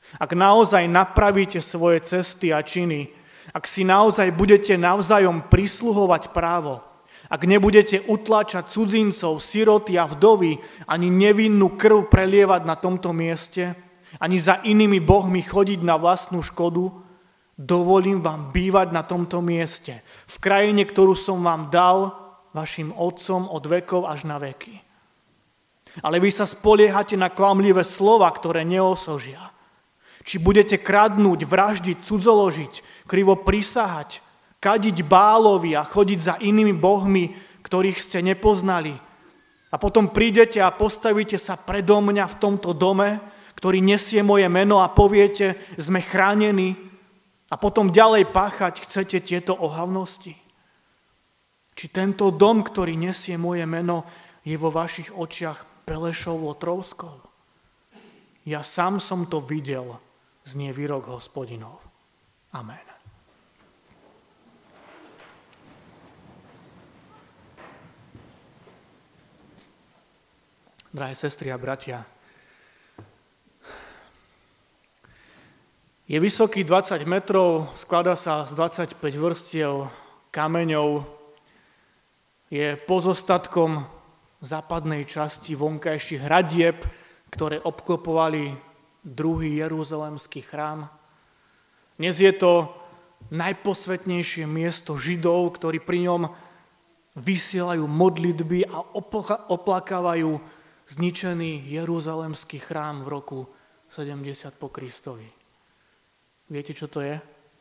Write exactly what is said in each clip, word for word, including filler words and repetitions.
Ak naozaj napravíte svoje cesty a činy, ak si naozaj budete navzájom prisluhovať právo, ak nebudete utláčať cudzincov, siroty a vdovy, ani nevinnú krv prelievať na tomto mieste, ani za inými bohmi chodiť na vlastnú škodu, dovolím vám bývať na tomto mieste, v krajine, ktorú som vám dal, vašim otcom od vekov až na veky. Ale vy sa spoliehate na klamlivé slova, ktoré neosožia. Či budete kradnúť, vraždiť, cudzoložiť, krivo prisahať, kadiť Bálovi a chodiť za inými bohmi, ktorých ste nepoznali. A potom prídete a postavíte sa predo mňa v tomto dome, ktorý nesie moje meno a poviete, sme chránení. A potom ďalej páchať chcete tieto ohavnosti. Či tento dom, ktorý nesie moje meno, je vo vašich očiach Pelešovou troskou? Ja sám som to videl, znie výrok Hospodinov. Amen. Drahé sestry a bratia, je vysoký dvadsať metrov, skladá sa z dvadsaťpäť vrstiev kameňov, je pozostatkom západnej časti vonkajších hradieb, ktoré obklopovali druhý jeruzalemský chrám. Dnes je to najposvetnejšie miesto Židov, ktorí pri ňom vysielajú modlitby a oplakávajú zničený jeruzalemský chrám v roku sedemdesiat po Kristovi. Viete, čo to je?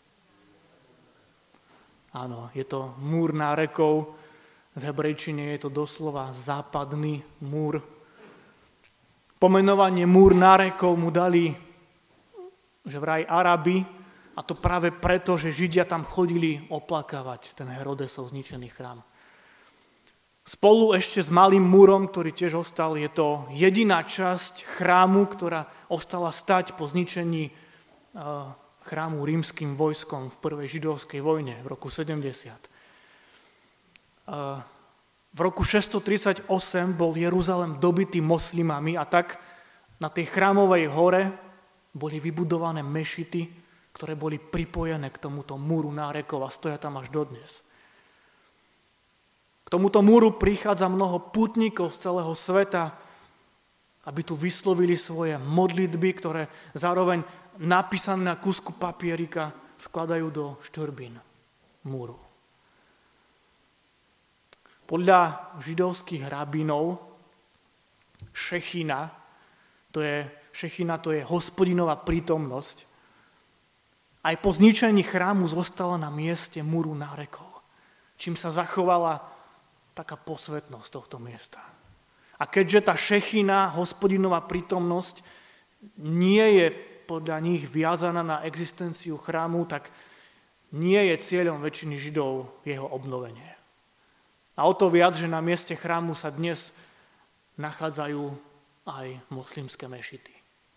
Áno, je to múr nárekov. V hebrejčine je to doslova západný múr. Pomenovanie múr nárekov mu dali, že vraj Arabi, a to práve preto, že Židia tam chodili oplakávať ten Herodesov zničený chrám. Spolu ešte s malým múrom, ktorý tiež ostal, je to jediná časť chrámu, ktorá ostala stať po zničení chrámu rímskym vojskom v prvej židovskej vojne v roku sedemdesiat. V roku šesťstotridsaťosem bol Jeruzalém dobitý moslimami a tak na tej chrámovej hore boli vybudované mešity, ktoré boli pripojené k tomuto múru nárekov a stoja tam až dodnes. K tomuto múru prichádza mnoho pútnikov z celého sveta, aby tu vyslovili svoje modlitby, ktoré zároveň napísané na kúsku papierika vkladajú do šturbín múru. Podľa židovských rabínov šechina, to je, šechina, to je Hospodinová prítomnosť, aj po zničení chrámu zostala na mieste múru nárekov, čím sa zachovala taká posvetnosť tohto miesta. A keďže tá šechina, Hospodinová prítomnosť, nie je podľa nich viazaná na existenciu chrámu, tak nie je cieľom väčšiny Židov jeho obnovenie. A o to viac, že na mieste chrámu sa dnes nachádzajú aj moslimské mešity.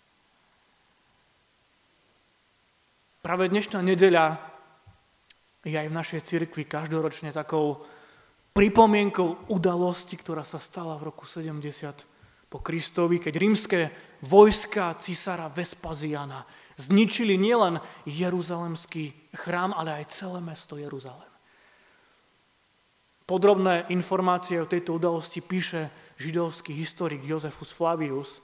Práve dnešná nedeľa je aj v našej cirkvi každoročne takou pripomienkou udalosti, ktorá sa stala v roku sedemdesiat po Kristovi, keď rímske vojska cisára Vespaziana zničili nielen jeruzalemský chrám, ale aj celé mesto Jeruzalém. Podrobné informácie o tejto udalosti píše židovský historik Josephus Flavius.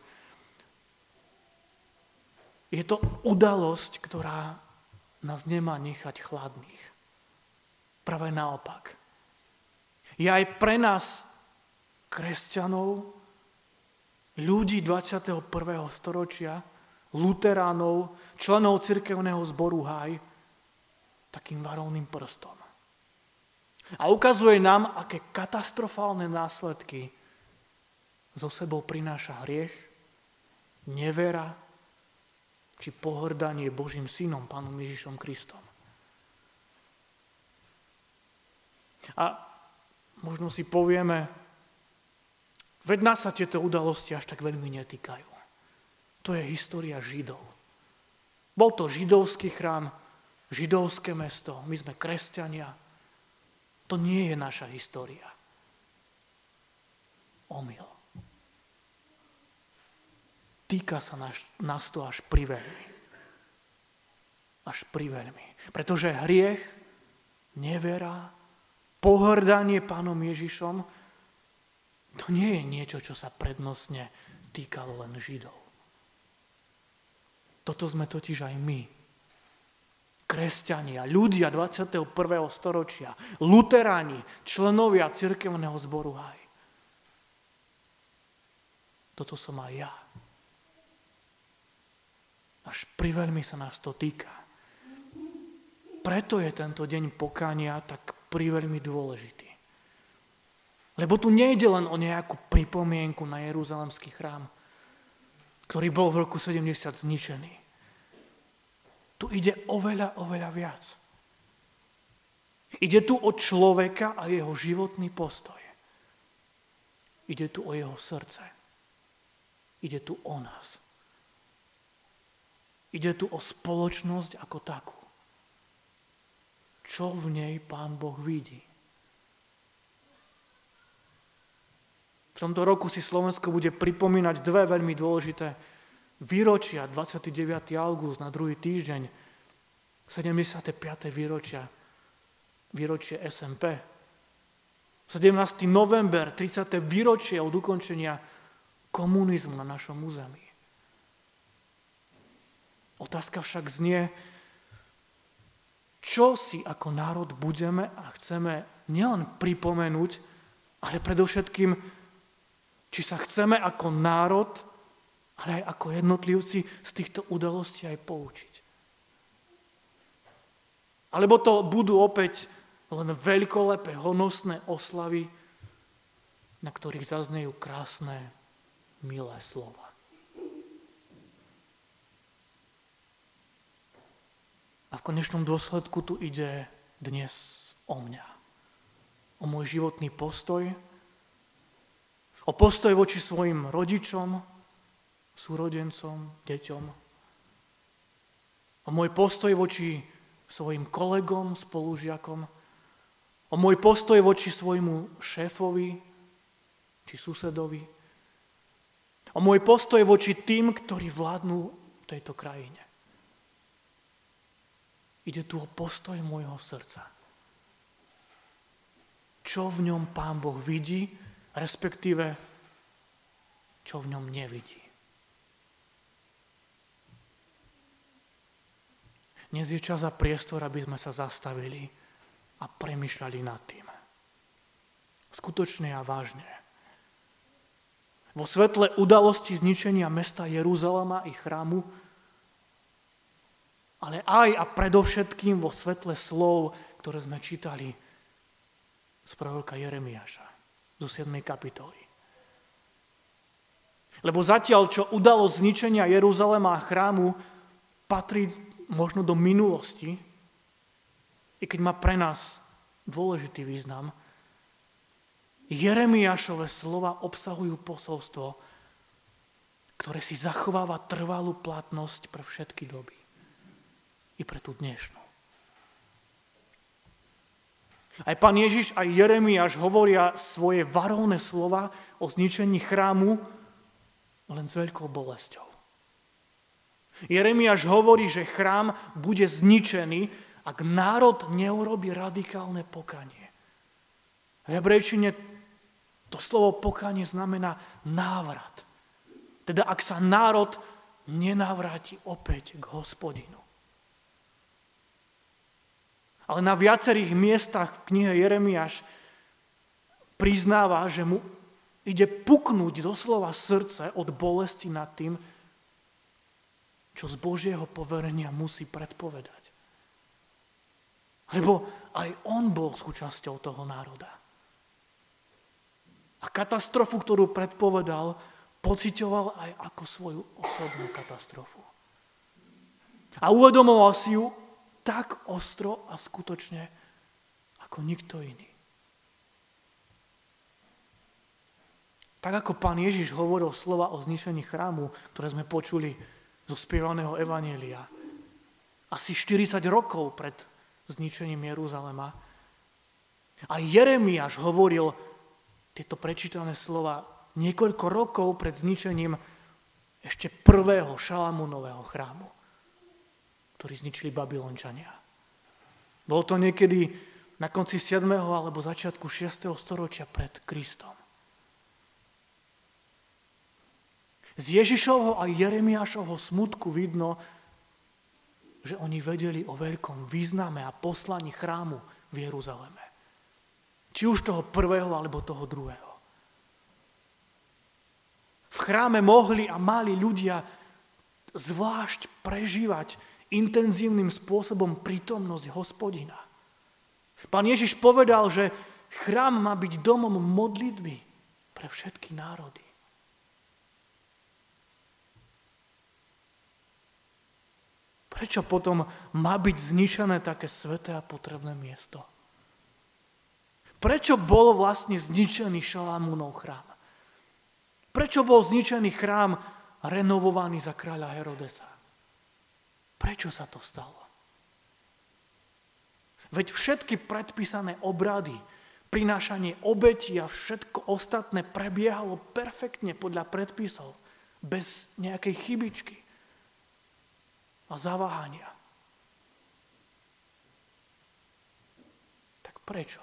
Je to udalosť, ktorá nás nemá nechať chladných. Práve naopak. Je aj pre nás, kresťanov, ľudí dvadsiateho prvého storočia, luteránov, členov cirkevného zboru Haj, takým varovným prstom. A ukazuje nám, aké katastrofálne následky so sebou prináša hriech, nevera či pohrdanie Božím synom, Pánom Ježišom Kristom. A možno si povieme, veď nás sa tieto udalosti až tak veľmi netýkajú. To je história Židov. Bol to židovský chrám, židovské mesto, my sme kresťania. To nie je naša história. Omyl. Týka sa nás, nás to až priveľmi. až priveľmi. Pretože hriech, nevera, pohrdanie Pánom Ježišom, to nie je niečo, čo sa prednostne týkalo len Židov. Toto sme totiž aj my. Kresťania, ľudia dvadsiateho prvého storočia, luteráni, členovia cirkevného zboru Háj. Toto som aj ja. Až priveľmi sa nás to týka. Preto je tento deň pokánia tak priveľmi dôležitý. Lebo tu nejde len o nejakú pripomienku na Jeruzalemský chrám, ktorý bol v roku sedemdesiat zničený. Tu ide oveľa, oveľa viac. Ide tu o človeka a jeho životný postoj. Ide tu o jeho srdce. Ide tu o nás. Ide tu o spoločnosť ako takú. Čo v nej Pán Boh vidí? V tomto roku si Slovensko bude pripomínať dve veľmi dôležité výročia. dvadsiateho deviateho augusta na druhý týždeň, sedemdesiate piate výročia, výročie es en pé. sedemnásteho november, tridsiate výročie od ukončenia komunizmu na našom území. Otázka však znie, čo si ako národ budeme a chceme nielen pripomenúť, ale predovšetkým, či sa chceme ako národ, ale aj ako jednotlivci z týchto udalostí aj poučiť. Alebo to budú opäť len veľkolepé, honosné oslavy, na ktorých zaznejú krásne, milé slova. A v konečnom dôsledku tu ide dnes o mňa. O môj životný postoj, o postoj voči svojim rodičom, súrodencom, deťom, o môj postoj voči svojim kolegom, spolužiakom, o môj postoj voči svojmu šéfovi či susedovi, o môj postoj voči tým, ktorí vládnu v tejto krajine. Ide tu o postoj môjho srdca. Čo v ňom Pán Boh vidí, respektíve čo v ňom nevidí. Dnes je čas a priestor, aby sme sa zastavili a premýšľali nad tým. Skutočne a vážne. Vo svetle udalosti zničenia mesta Jeruzalema i chrámu, ale aj a predovšetkým vo svetle slov, ktoré sme čítali z proroka Jeremiáša, zo siedmej kapitoly. Lebo zatiaľ, čo udalosť zničenia Jeruzalema a chrámu patrí možno do minulosti, i keď má pre nás dôležitý význam, Jeremiášove slova obsahujú posolstvo, ktoré si zachováva trvalú platnosť pre všetky doby. I pre tú dnešnú. Aj Pán Ježiš, aj Jeremiáš hovoria svoje varovné slova o zničení chrámu len s veľkou bolesťou. Jeremiáš hovorí, že chrám bude zničený, ak národ neurobí radikálne pokanie. V hebrejčine to slovo pokanie znamená návrat. Teda ak sa národ nenavráti opäť k Hospodinu. Ale na viacerých miestach v knihe Jeremiáš priznáva, že mu ide puknúť doslova srdce od bolesti nad tým, čo z Božieho poverenia musí predpovedať. Lebo aj on bol súčasťou toho národa. A katastrofu, ktorú predpovedal, pociťoval aj ako svoju osobnú katastrofu. A uvedomoval si ju tak ostro a skutočne ako nikto iný. Tak ako Pán Ježiš hovoril slova o zničení chrámu, ktoré sme počuli zo spievaného evanjelia, asi štyridsať rokov pred zničením Jeruzalema, a Jeremiáš hovoril tieto prečítané slova niekoľko rokov pred zničením ešte prvého Šalamúnového chrámu, ktorý zničili Babylončania. Bolo to niekedy na konci siedmeho alebo začiatku šiesteho storočia pred Kristom. Z Ježišovho a Jeremiášovho smutku vidno, že oni vedeli o veľkom význame a poslaní chrámu v Jeruzaleme. Či už toho prvého, alebo toho druhého. V chráme mohli a mali ľudia zvlášť prežívať intenzívnym spôsobom prítomnosť Hospodina. Pán Ježiš povedal, že chrám má byť domom modlitby pre všetky národy. Prečo potom má byť zničené také sväté a potrebné miesto? Prečo bol vlastne zničený Šalamúnov chrám? Prečo bol zničený chrám renovovaný za kráľa Herodesa? Prečo sa to stalo? Veď všetky predpísané obrady, prinášanie obetí a všetko ostatné prebiehalo perfektne podľa predpisov, bez nejakej chybičky a zaváhania. Tak prečo?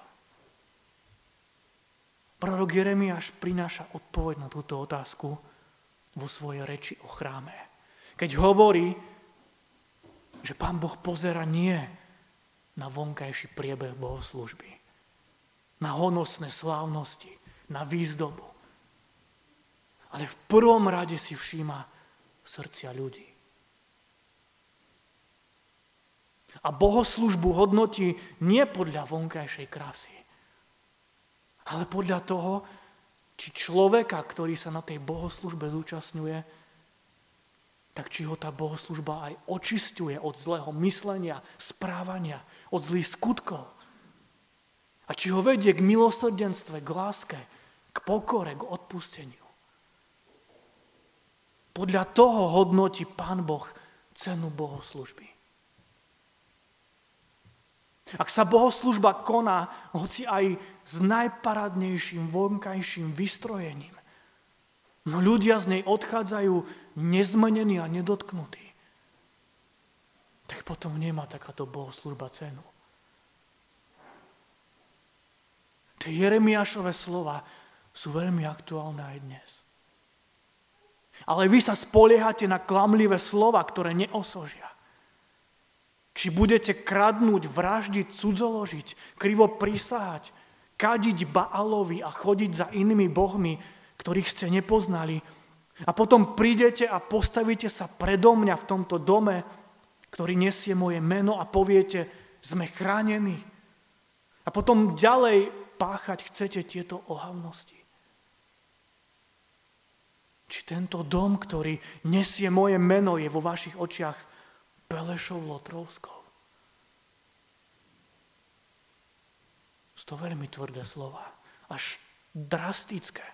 Prorok Jeremiáš prináša odpoveď na túto otázku vo svojej reči o chráme. Keď hovorí, že Pán Boh pozerá nie na vonkajší priebeh bohoslúžby, na honosné slávnosti, na výzdobu, ale v prvom rade si všíma srdcia ľudí. A bohoslúžbu hodnotí nie podľa vonkajšej krásy, ale podľa toho, či človeka, ktorý sa na tej bohoslúžbe zúčastňuje, tak či ho tá bohoslúžba aj očisťuje od zlého myslenia, správania, od zlých skutkov. A či ho vedie k milosrdenstve, k láske, k pokore, k odpusteniu. Podľa toho hodnotí Pán Boh cenu bohoslúžby. Ak sa bohoslúžba koná, hoci aj s najparadnejším vonkajším vystrojením, no ľudia z nej odchádzajú nezmenení a nedotknutí, tak potom nemá takáto bohoslúžba cenu. Tie Jeremiášove slova sú veľmi aktuálne aj dnes. Ale vy sa spoliehate na klamlivé slova, ktoré neosožia. Či budete kradnúť, vraždiť, cudzoložiť, krivo prisahať, kadiť Baalovi a chodiť za inými bohmi, ktorých ste nepoznali, a potom prídete a postavíte sa predo mňa v tomto dome, ktorý nesie moje meno, a poviete, sme chránení. A potom ďalej páchať chcete tieto ohavnosti. Či tento dom, ktorý nesie moje meno, je vo vašich očiach Pelešov Lotrovskou. Sú to veľmi tvrdé slova, až drastické.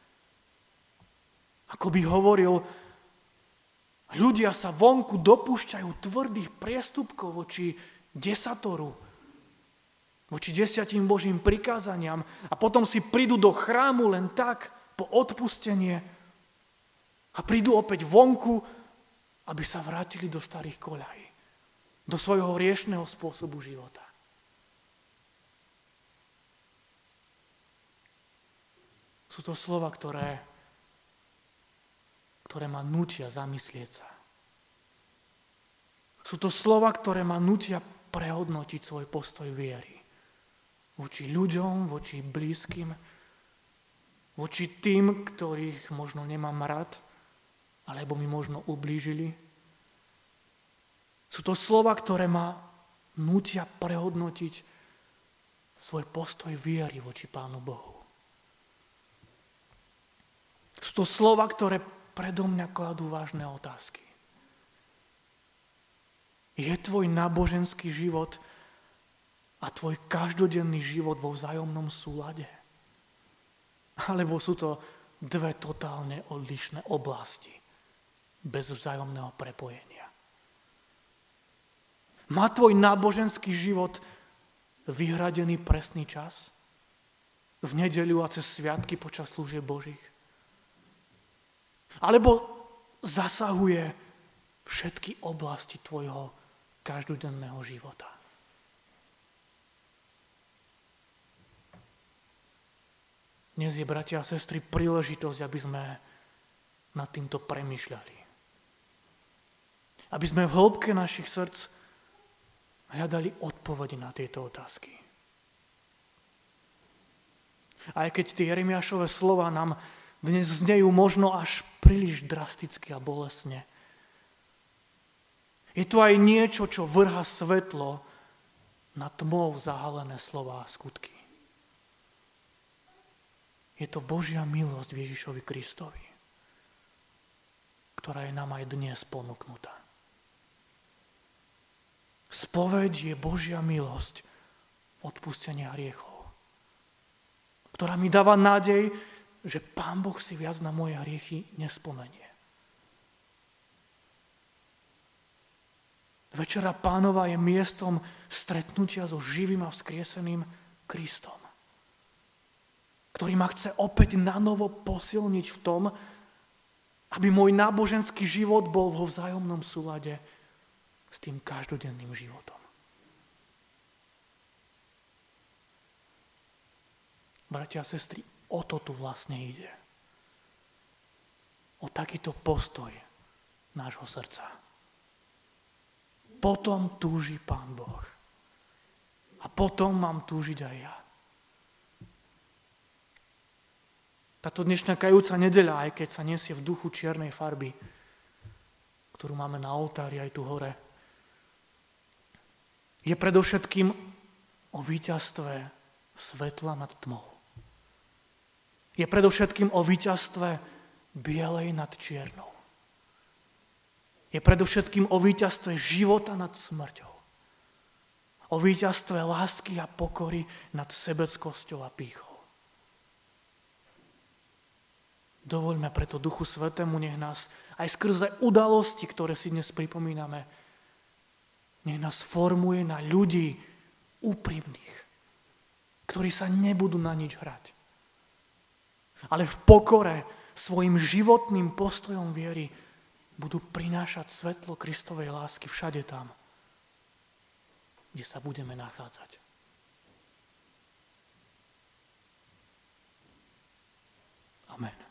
Ako by hovoril, ľudia sa vonku dopúšťajú tvrdých priestupkov voči desatoru, voči desiatim Božím prikázaniam, a potom si prídu do chrámu len tak po odpustenie a prídu opäť vonku, aby sa vrátili do starých koľají, do svojho hriešného spôsobu života. Sú to slova, ktoré, ktoré ma nútia zamyslieť sa. Sú to slova, ktoré ma nútia prehodnotiť svoj postoj viery. Voči ľuďom, voči blízkym, voči tým, ktorých možno nemám rád, alebo mi možno ublížili. Sú to slova, ktoré ma nútia prehodnotiť svoj postoj viery voči Pánu Bohu. Sú to slova, ktoré predo mňa kladú vážne otázky. Je tvoj náboženský život a tvoj každodenný život vo vzájomnom súlade? Alebo sú to dve totálne odlišné oblasti bez vzájomného prepojenia? Má tvoj náboženský život vyhradený presný čas? V nedeľu a cez sviatky počas služieb Božích? Alebo zasahuje všetky oblasti tvojho každodenného života. Dnes je, bratia a sestry, príležitosť, aby sme nad týmto premýšľali. Aby sme v hĺbke našich srdc hľadali odpovede na tieto otázky. Aj keď tie Jeremiášove slova nám dnes znejú možno až príliš drasticky a bolestne, je tu aj niečo, čo vrhá svetlo na tmou zahalené slová a skutky. Je to Božia milosť v Ježišovi Kristovi, ktorá je nám aj dnes ponúknutá. Spoveď je Božia milosť odpustenia hriechov, ktorá mi dáva nádej, že Pán Boh si viac na moje hriechy nespomenie. Večera Pánova je miestom stretnutia so živým a vzkrieseným Kristom, ktorý ma chce opäť nanovo posilniť v tom, aby môj náboženský život bol vo vzájomnom súlade s tým každodenným životom. Bratia a sestry, o to tu vlastne ide. O takýto postoj nášho srdca. Potom túži Pán Boh. A potom mám túžiť aj ja. Táto dnešná kajúca nedeľa, aj keď sa nesie v duchu čiernej farby, ktorú máme na oltári aj tu hore, je predovšetkým o víťazstve svetla nad tmou. Je predovšetkým o víťazstve bielej nad čiernou. Je predovšetkým o víťazstve života nad smrťou. O víťazstve lásky a pokory nad sebeckosťou a pýchou. Dovoľme preto Duchu Svätému, nech nás aj skrze udalosti, ktoré si dnes pripomíname, nech nás formuje na ľudí úprimných, ktorí sa nebudú na nič hrať. Ale v pokore svojim životným postojom viery budú prinášať svetlo Kristovej lásky všade tam, kde sa budeme nachádzať. Amen.